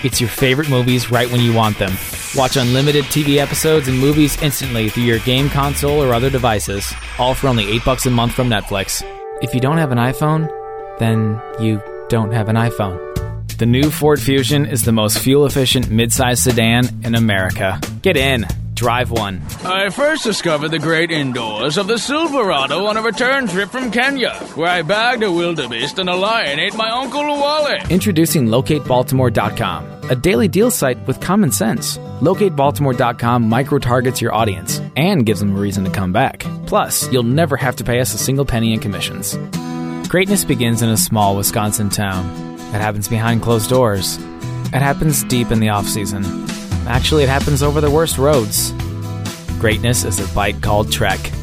It's your favorite movies right when you want them. Watch unlimited TV episodes and movies instantly through your game console or other devices, all for only $8 a month from Netflix. If you don't have an iPhone, then you don't have an iPhone. The new Ford Fusion is the most fuel-efficient midsize sedan in America. Get in. Drive one. I first discovered the great indoors of the Silverado on a return trip from Kenya, where I bagged a wildebeest and a lion ate my Uncle Wally. Introducing LocateBaltimore.com, a daily deal site with common sense. LocateBaltimore.com micro-targets your audience and gives them a reason to come back. Plus, you'll never have to pay us a single penny in commissions. Greatness begins in a small Wisconsin town. It happens behind closed doors. It happens deep in the off-season. Actually, it happens over the worst roads. Greatness is a bite called Trek.